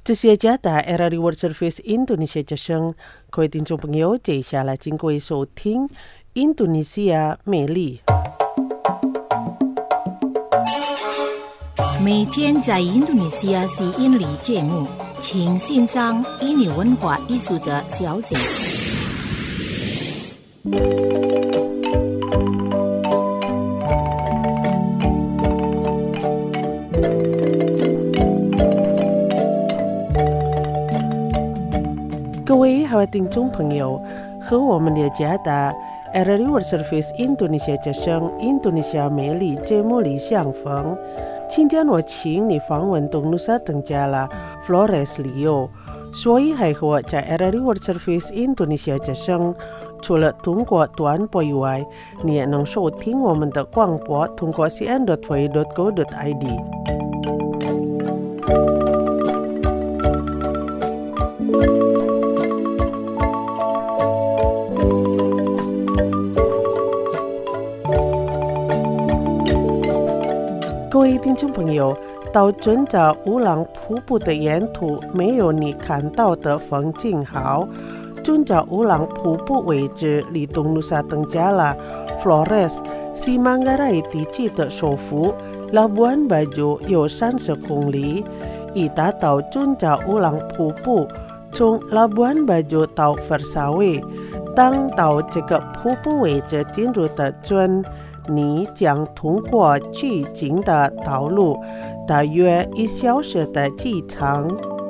这是加达 RRI World Service Indonesia 之声，各位听众朋友，接下来请各位收听印度尼西亚美丽。 每天在印度尼西亚吸引力节目，请欣赏印尼文化艺术的消息。 各位好听众朋友，和我们的加达 RRI World Service Indonesia 之声印度尼西亚美丽节目里相逢。今天我请你访问东努萨登加拉 Flores Leo， 所以还和我在 RRI World Service Indonesia 之声，除了通过短波以外，你也能收听我们的广播，通过 cn.voi.go.id。各位听众朋友，到尊找乌朗瀑布的沿途没有你看到的风景好。尊找乌朗瀑布位置离东努萨登加拉 Flores 西曼加拉地区的首府拉布安巴就有30公里。一达到尊找乌朗瀑布，从拉布安巴就到佛沙维，当到这个瀑布位置进入的尊，你将通过取经的道路，大约1小时的机程。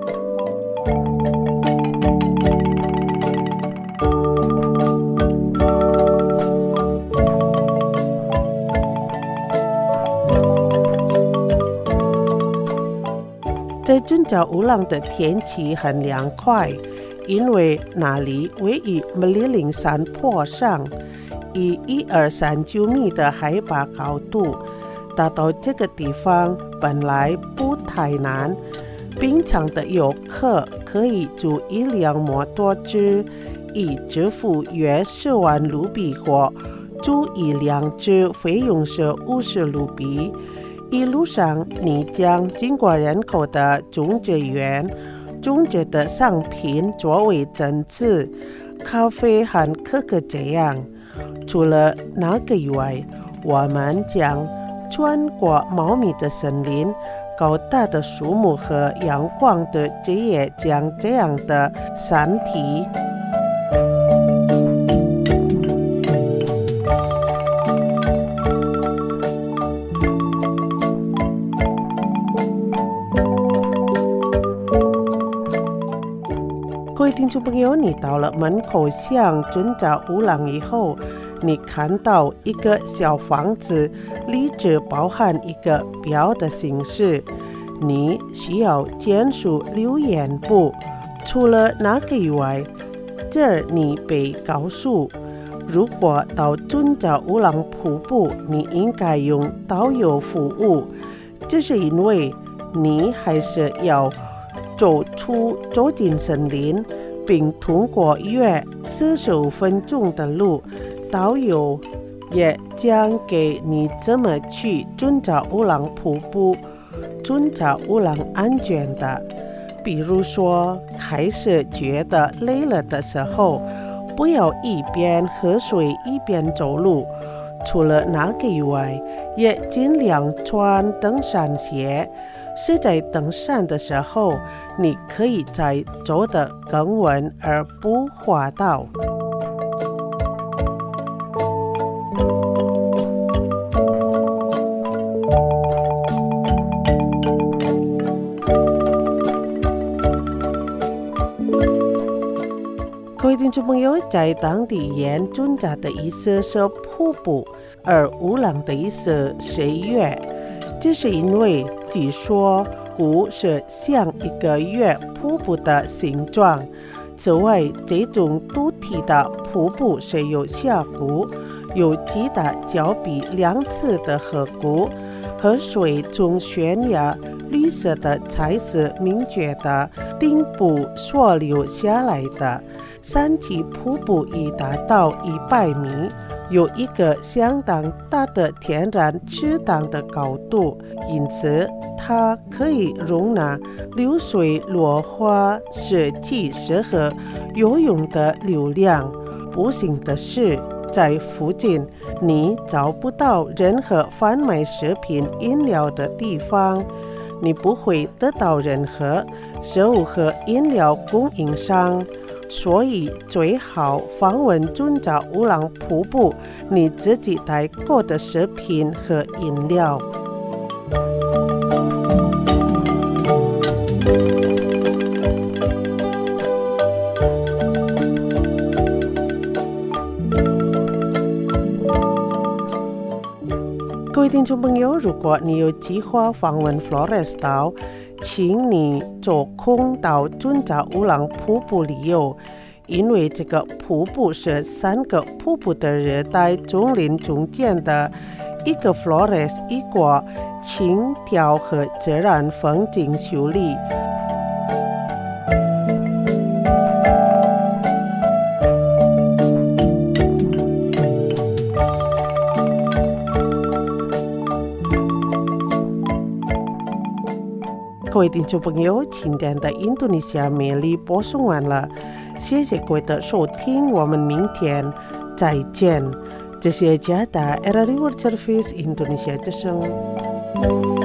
在尊找乌朗的天气很凉快，因为那里位于梅里林山坡上，以1239米的海拔高度，达到这个地方本来不太难。平常的游客可以租一辆摩托车，以支付约10万卢比，或租一辆车费用是50卢比。一路上你将经过人口的种植园，种植的商品作为证词，咖啡和可可这样。除了那个以外，我们将穿过茂密的森林，高大的树木和阳光的枝叶将这样的山体。各位听众朋友，你到了门口向尊找乌朗以后，你看到一个小房子，里只包含一个表的形式，你需要签署留言簿。除了那个以外，这儿你被告诉，如果到尊找乌朗瀑布，你应该用导游服务，这是因为你还是要走进森林，并通过约45分钟的路，导游也将给你怎么去尊找乌朗瀑布，尊找乌朗安全的。比如说，开始觉得累了的时候，不要一边喝水一边走路。除了那个以外，也尽量穿登山鞋。是在登山的时候，你可以在走得更稳而不滑倒。各位听众朋友，在当地言尊找的意思是瀑布，而乌朗的意思是月。这是因为据说湖是像一个月瀑布的形状。此外，这种凸体的瀑布是有峡谷，有极大较比2次的河谷，河水从悬崖绿色的彩色明确的顶部所流下来的。山体瀑布已达到100米， 有一个相当大的天然池塘的高度，因此它可以容纳流水落花设计适合游泳的流量。不幸的是，在附近你找不到任何贩卖食品饮料的地方，你不会得到任何食物和饮料供应商，所以最好访问准找乌朗瀑布你自己带过的食品和饮料。各位听众朋友，如果你有计划访问 Flores 岛，请你坐空到准找乌朗瀑布旅游，因为这个瀑布是3个瀑布的热带丛林中间的一个 Flores 一个轻佻和自然风景秀丽。各位听众朋友，今天的印度尼西亚魅力播送完了，谢谢各位的收听，我们明天再见。这是Jadah RRI World Service Indonesia之声。